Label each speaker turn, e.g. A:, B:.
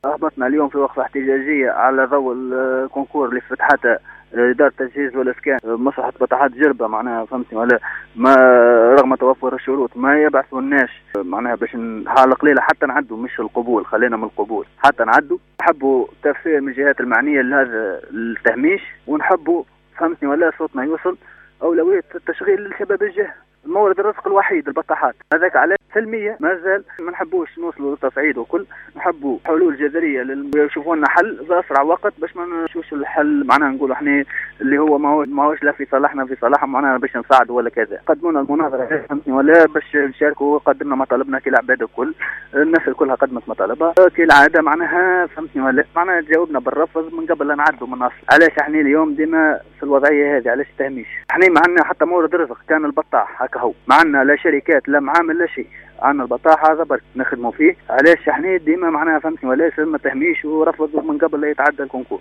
A: أهبطنا اليوم في وقفة احتجاجية على ضوء الكونكور اللي فتحتها إدارة التجهيز والإسكان مصلحة بطاحات جربة، معناها فهمتني ولا ما، رغم توفر الشروط ما يبعثوناش معناها باش حالة قليلة حتى نعدوا، مش القبول، خلينا من القبول حتى نعدوا. نحبوا تفسير من الجهات المعنية لهذا التهميش، ونحبوا فهمتني ولا صوتنا يوصل أولوية التشغيل لشباب الجهة، المورد الرزق الوحيد البطاحات هذاك. على سلمية ما زال ما نحبوش نوصلوا للتصعيد وكل، نحبوا حلول جذرية يشوفوا لنا حل في أسرع وقت باش ما نشوفش الحل معناها نقولوا احنا اللي هو ما هوش لا في صالحنا في صالحهم معناها باش نساعدوا ولا كذا. قدمونا المناظرة فهمتني ولا باش نشاركوا، قدمنا مطالبنا كالعباد الكل، الناس كلها قدمت مطالبها كالعادة معناها فهمتني ولا معناها جاوبنا بالرفض من قبل لا نعدوا من أصل. علاش احنا اليوم ديما في الوضعية هذه؟ علاش التهميش؟ احنا ما عندنا حتى مورد رزق، كان البطاح هكا هو، ما عندنا لا شركات لا معامل لا شيء، عندنا البطاح هذا برك نخدموا فيه. علاش احنا ديما معناها فهمتني ولا ما تهميش ورفضوا من قبل لا يتعدى الكونكور.